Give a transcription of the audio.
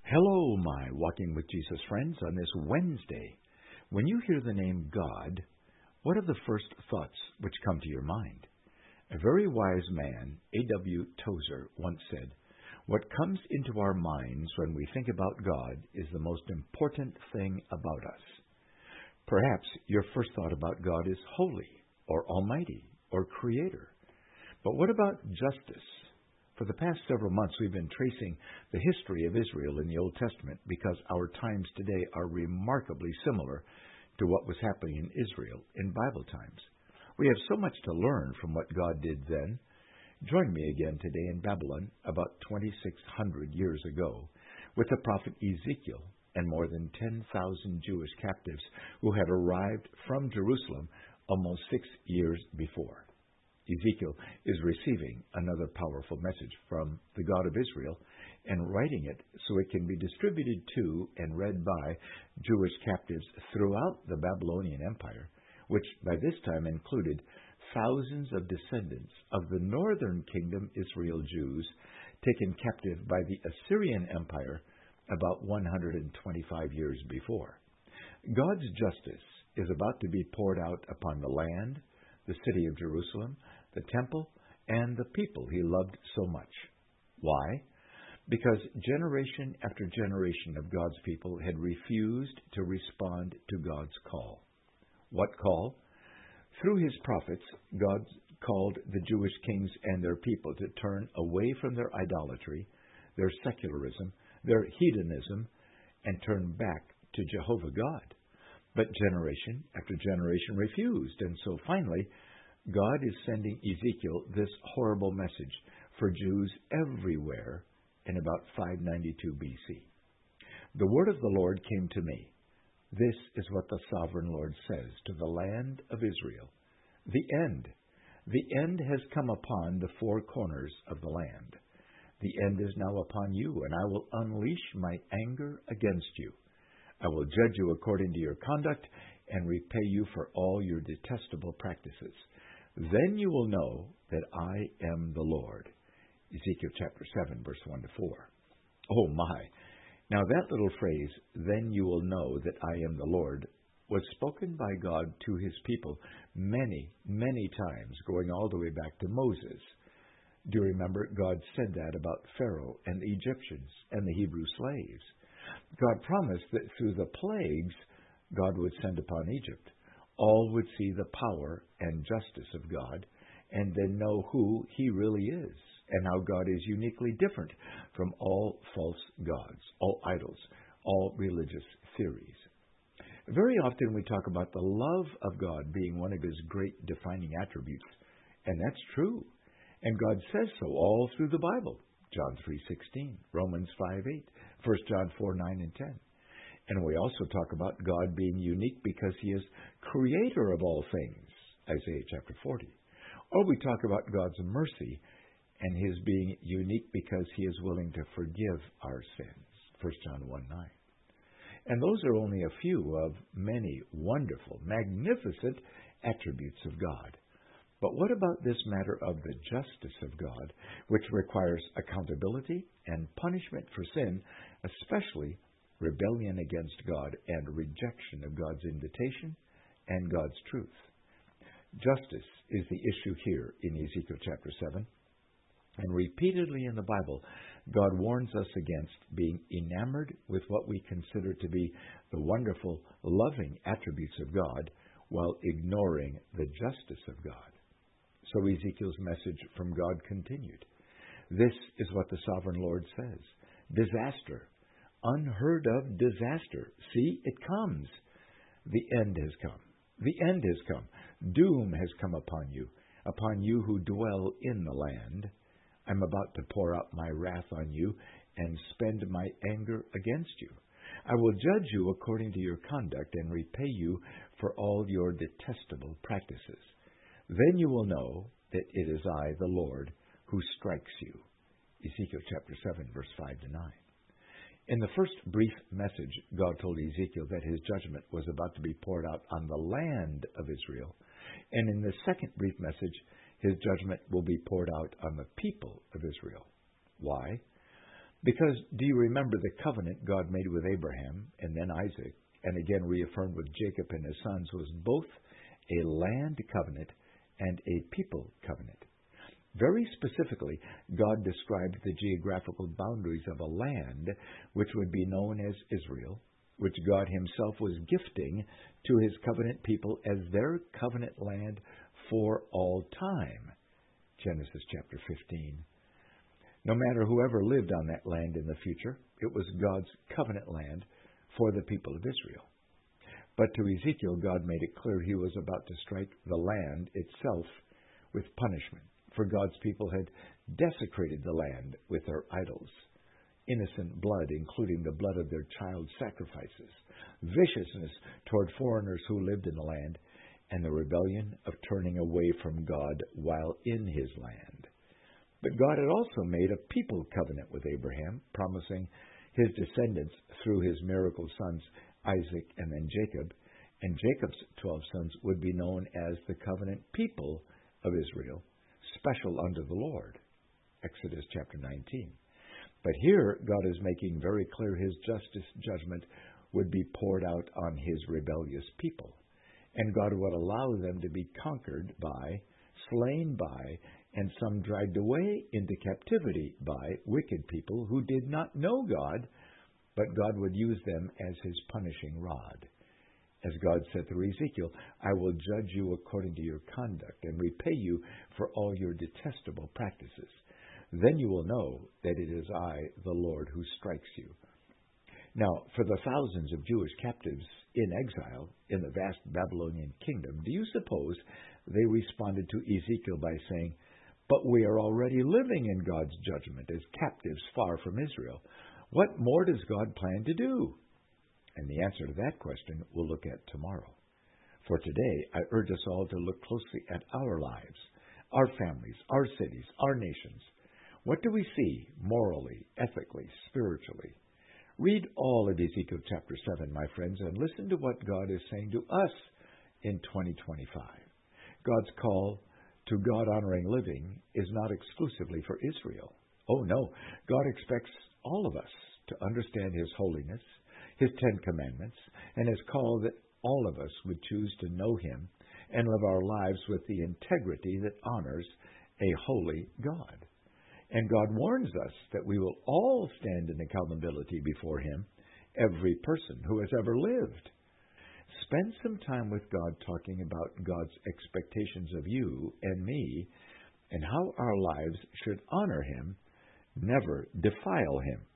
Hello, my Walking with Jesus friends, on this Wednesday. When you hear the name God, what are the first thoughts which come to your mind? A very wise man, A.W. Tozer, once said, "What comes into our minds when we think about God is the most important thing about us." Perhaps your first thought about God is holy, or almighty, or creator. But what about justice? For the past several months, we've been tracing the history of Israel in the Old Testament because our times today are remarkably similar to what was happening in Israel in Bible times. We have so much to learn from what God did then. Join me again today in Babylon about 2,600 years ago with the prophet Ezekiel and more than 10,000 Jewish captives who had arrived from Jerusalem almost 6 years before. Ezekiel is receiving another powerful message from the God of Israel and writing it so it can be distributed to and read by Jewish captives throughout the Babylonian Empire, which by this time included thousands of descendants of the northern kingdom Israel Jews taken captive by the Assyrian Empire about 125 years before. God's justice is about to be poured out upon the land, the city of Jerusalem, the temple, and the people he loved so much. Why? Because generation after generation of God's people had refused to respond to God's call. What call? Through his prophets, God called the Jewish kings and their people to turn away from their idolatry, their secularism, their hedonism, and turn back to Jehovah God. But generation after generation refused, and so finally, God is sending Ezekiel this horrible message for Jews everywhere in about 592 BC. The word of the Lord came to me. This is what the sovereign Lord says to the land of Israel. The end has come upon the four corners of the land. The end is now upon you, and I will unleash my anger against you. I will judge you according to your conduct and repay you for all your detestable practices. Then you will know that I am the Lord. Ezekiel chapter 7, verse 1 to 4. Oh my! Now that little phrase, "then you will know that I am the Lord," was spoken by God to his people many, many times, going all the way back to Moses. Do you remember God said that about Pharaoh and the Egyptians and the Hebrew slaves? God promised that through the plagues God would send upon Egypt, all would see the power and justice of God and then know who he really is and how God is uniquely different from all false gods, all idols, all religious theories. Very often we talk about the love of God being one of his great defining attributes, and that's true. And God says so all through the Bible. John 3:16, Romans 5:8, 1 John 4:9 and 10. And we also talk about God being unique because he is creator of all things, Isaiah chapter 40. Or we talk about God's mercy and his being unique because he is willing to forgive our sins, 1 John 1:9. And those are only a few of many wonderful, magnificent attributes of God. But what about this matter of the justice of God, which requires accountability and punishment for sin, especially rebellion against God and rejection of God's invitation and God's truth? Justice is the issue here in Ezekiel chapter 7. And repeatedly in the Bible, God warns us against being enamored with what we consider to be the wonderful, loving attributes of God while ignoring the justice of God. So Ezekiel's message from God continued. This is what the sovereign Lord says. Disaster. Unheard of disaster. See, it comes. The end has come. The end has come. Doom has come upon you who dwell in the land. I'm about to pour out my wrath on you and spend my anger against you. I will judge you according to your conduct and repay you for all your detestable practices. Then you will know that it is I, the Lord, who strikes you. Ezekiel chapter 7, verse 5 to 9. In the first brief message, God told Ezekiel that his judgment was about to be poured out on the land of Israel. And in the second brief message, his judgment will be poured out on the people of Israel. Why? Because do you remember the covenant God made with Abraham and then Isaac, and again reaffirmed with Jacob and his sons, was both a land covenant and a people covenant. Very specifically, God described the geographical boundaries of a land which would be known as Israel, which God himself was gifting to his covenant people as their covenant land for all time. Genesis chapter 15. No matter whoever lived on that land in the future, it was God's covenant land for the people of Israel. But to Ezekiel, God made it clear he was about to strike the land itself with punishment, for God's people had desecrated the land with their idols. Innocent blood, including the blood of their child sacrifices, viciousness toward foreigners who lived in the land, and the rebellion of turning away from God while in his land. But God had also made a people covenant with Abraham, promising his descendants through his miracle sons Isaac and then Jacob, and Jacob's 12 sons would be known as the covenant people of Israel, special unto the Lord. Exodus chapter 19. But here God is making very clear his justice judgment would be poured out on his rebellious people, and God would allow them to be conquered by, slain by, and some dragged away into captivity by wicked people who did not know God, but God would use them as his punishing rod. As God said through Ezekiel, I will judge you according to your conduct and repay you for all your detestable practices. Then you will know that it is I, the Lord, who strikes you. Now, for the thousands of Jewish captives in exile in the vast Babylonian kingdom, do you suppose they responded to Ezekiel by saying, but we are already living in God's judgment as captives far from Israel. What more does God plan to do? And the answer to that question we'll look at tomorrow. For today, I urge us all to look closely at our lives, our families, our cities, our nations. What do we see morally, ethically, spiritually? Read all of Ezekiel chapter 7, my friends, and listen to what God is saying to us in 2025. God's call to God-honoring living is not exclusively for Israel. Oh, no. God expects all of us to understand his holiness, his 10 commandments, and his call that all of us would choose to know him and live our lives with the integrity that honors a holy God. And God warns us that we will all stand in accountability before him, every person who has ever lived. Spend some time with God talking about God's expectations of you and me and how our lives should honor him, never defile him.